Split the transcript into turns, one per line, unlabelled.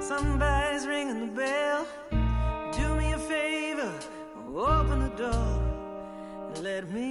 Somebody's ringing the bell. Do me a favor, open the door and let me